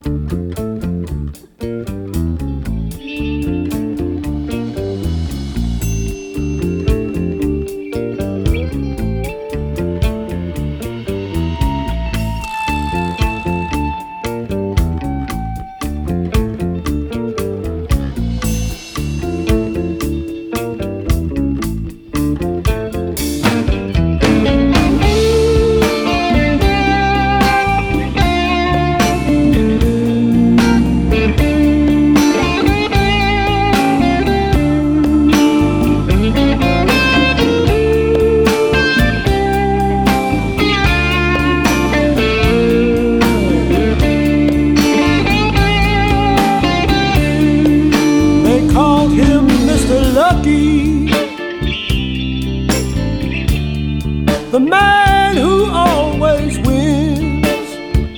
The man who always wins.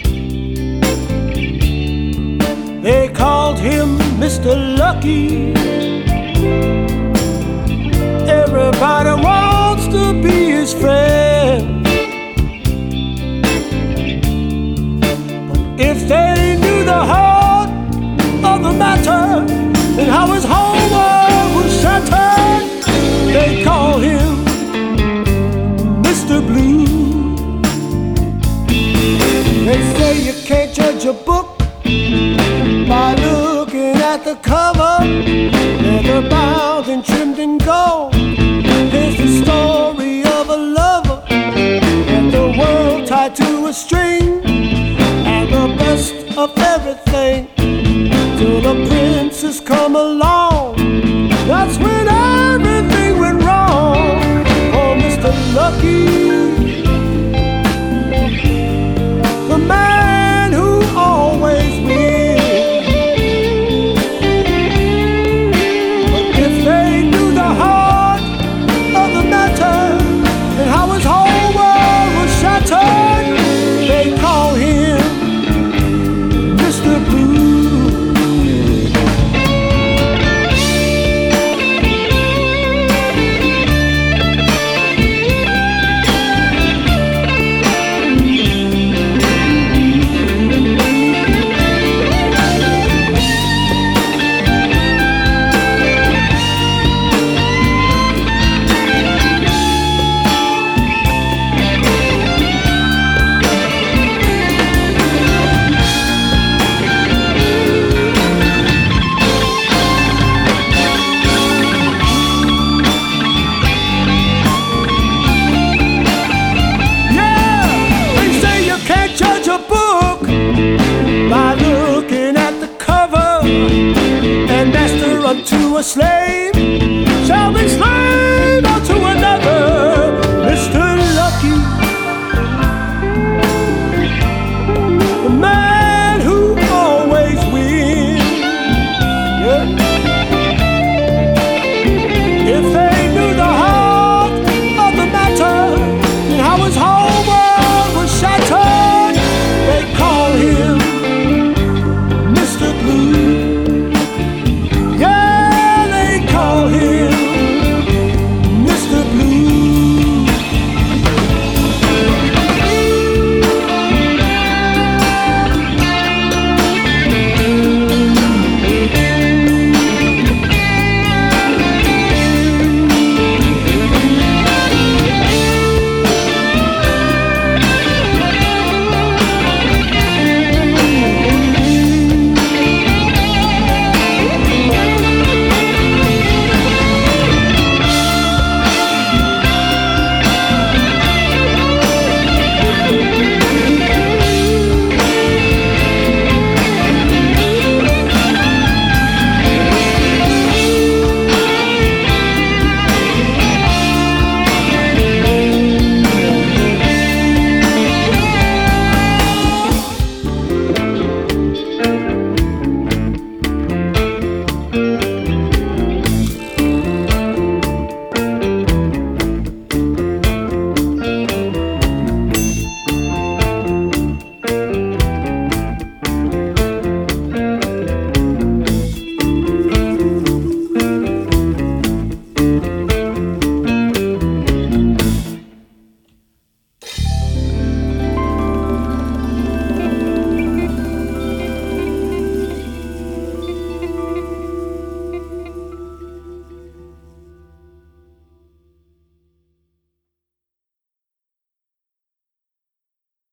They called him Mr. Lucky. Everybody wants to be his friend. But if they knew the heart of the matter and how his whole world was shattered, they call him Mr. Blue. They say you can't judge a book by looking at the cover. Leather bound and trimmed in gold. Here's the story of a lover and the world tied to a string, and the best of everything till the princess come along. That's when everything went wrong. Oh, Mr. Lucky, the man who always wins. But if they knew the heart of the matter and how his whole world was shattered, they call him Mr. Blue. Unto a slave shall be slain.